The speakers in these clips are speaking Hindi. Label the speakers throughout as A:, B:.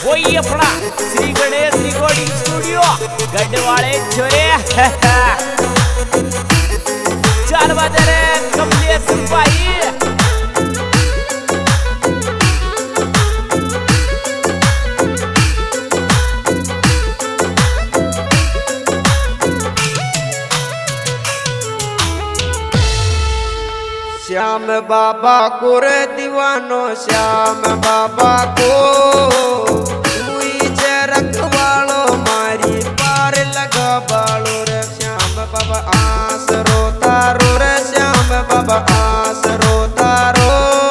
A: वही अपना श्री गणेश रिकॉर्डिंग स्टूडियो गढ़वाले छोरे 4 बजे रे कमलेश भाई
B: श्याम बाबा को रे दीवानो श्याम बाबा को रखवालो मारी पार लगा बालो रे श्याम बाबा आसरो तारो रे श्याम बाबा आसरो तारो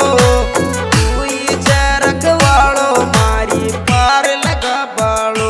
B: रखवालो मारी पार लगा बालो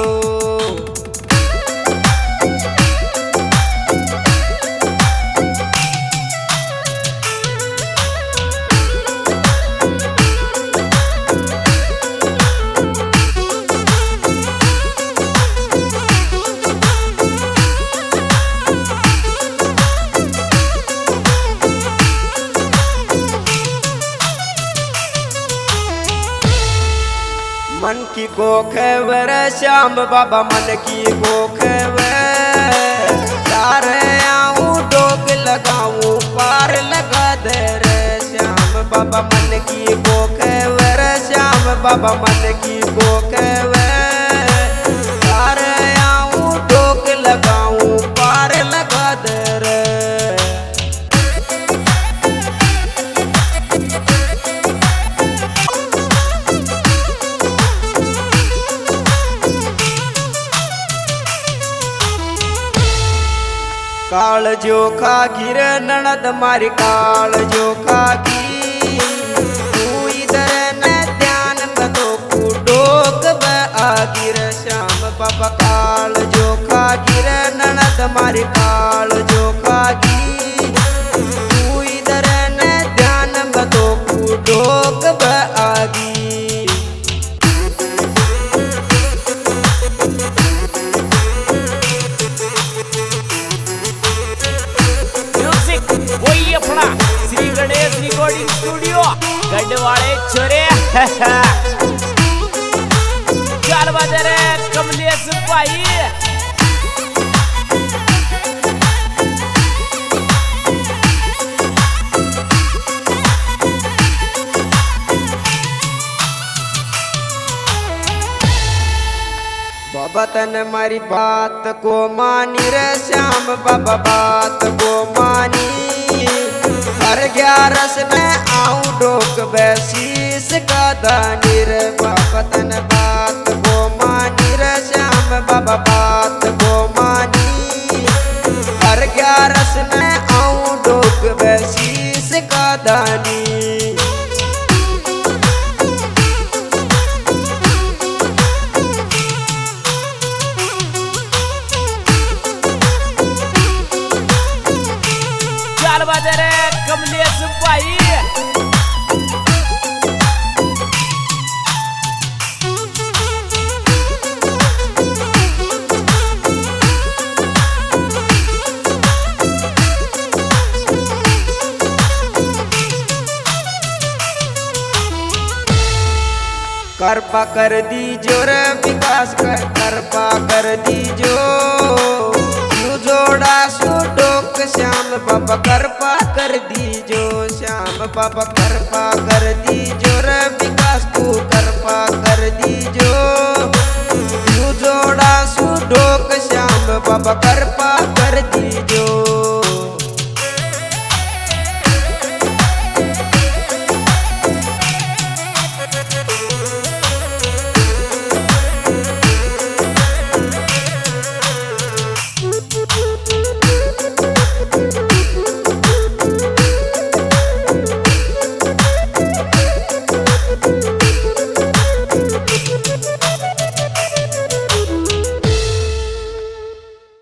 B: मन की गोख वर श्याम बाबा मन की गोख तारे आऊं डोक लगाऊं पार लगा दे रे श्याम बाबा मन की गोख वर श्याम बाबा मन की गोख तारे आऊं डोक लगाऊं पार लगा दे रे काल जोखा गिर ननद मारी काल जोखा की तू इधर न ध्यान बदो कुडोक आगिर श्याम बाबा काल जोखा गिर ननद मारी काल जोखा की तू इधर न ध्यान बदो कुडोक आगी
A: वही अपना श्री गणेश रिकॉर्डिंग स्टूडियो गढ़वाले छोरे 4 बजे रे कमलेश भाई
B: बाबा तन मारी बात को मानी रे श्याम बाबा बात को मानी हर 11 में आऊं डोक बैसीस का दानी रे बाबा तन बात को मानी रे श्याम बाबा बात को मानी हर 11 में आऊं डोक बैसीस का दानी
A: बजे रे कमलेश भाई
B: कृपा कर दीजो रे विकास कृपा कर दीजो जोड़ा सुडोक श्याम बाबा कृपा कर दीजो श्याम बाबा कृपा कर दीजो रे विकास तू कृपा कर दीजो जोड़ा सुडोक श्याम बाबा